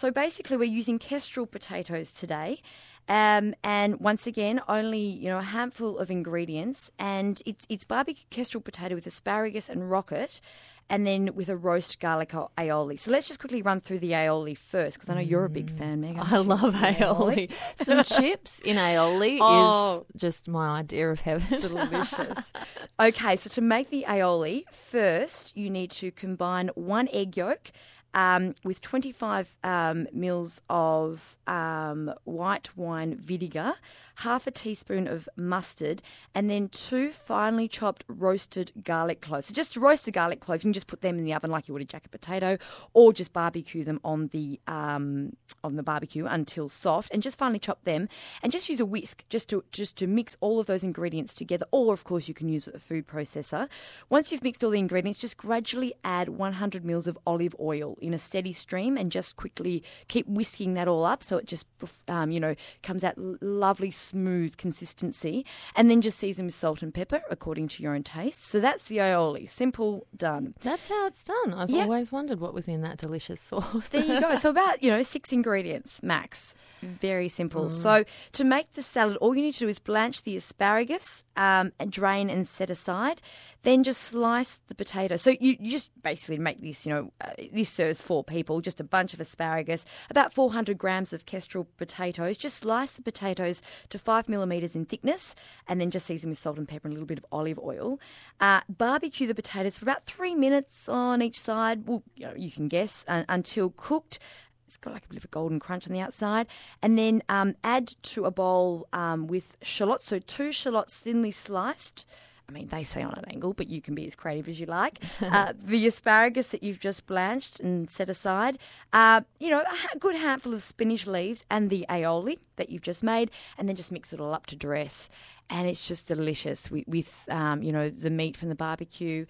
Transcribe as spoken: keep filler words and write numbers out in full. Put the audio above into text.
So basically we're using kestrel potatoes today. Um, and once again, only, you know, a handful of ingredients, and it's it's barbecue kestrel potato with asparagus and rocket, and then with a roast garlic o- aioli. So let's just quickly run through the aioli first, because I know you're a big fan, Meg. aren't I you, love of the aioli. Some chips in aioli Oh. is just my idea of heaven. Delicious. Okay, so to make the aioli, first you need to combine one egg yolk um, with twenty-five um, mils of um, white wine vinegar, half a teaspoon of mustard, and then two finely chopped roasted garlic cloves. So just to roast the garlic cloves, you can just put them in the oven like you would a jacket potato, or just barbecue them on the um, on the barbecue until soft, and just finely chop them, and just use a whisk just to just to mix all of those ingredients together. Or of course you can use a food processor. Once you've mixed all the ingredients, just gradually add one hundred mils of olive oil in a steady stream, and just quickly keep whisking that all up so it just um, you know comes out lovely smooth consistency, and then just season with salt and pepper according to your own taste. So that's the aioli. Simple, done. That's how it's done. I've Yeah. always wondered what was in that delicious sauce. There you go. So about, you know, six ingredients max. Very simple. So to make the salad, all you need to do is blanch the asparagus, um, and drain and set aside. Then just slice the potato. So you, you just basically make this, you know, uh, this serves four people, just a bunch of asparagus, about four hundred grams of kestrel potatoes. Just slice the potatoes to five millimetres in thickness, and then just season with salt and pepper and a little bit of olive oil. Uh, barbecue the potatoes for about three minutes on each side. Well, you know, you can guess, uh, until cooked. It's got like a bit of a golden crunch on the outside. And then um, add to a bowl um, with shallots, so two shallots thinly sliced. I mean, they say on an angle, but you can be as creative as you like. Uh, the asparagus that you've just blanched and set aside. Uh, you know, a ha- good handful of spinach leaves and the aioli that you've just made, and then just mix it all up to dress. And it's just delicious with, with um, you know, the meat from the barbecue,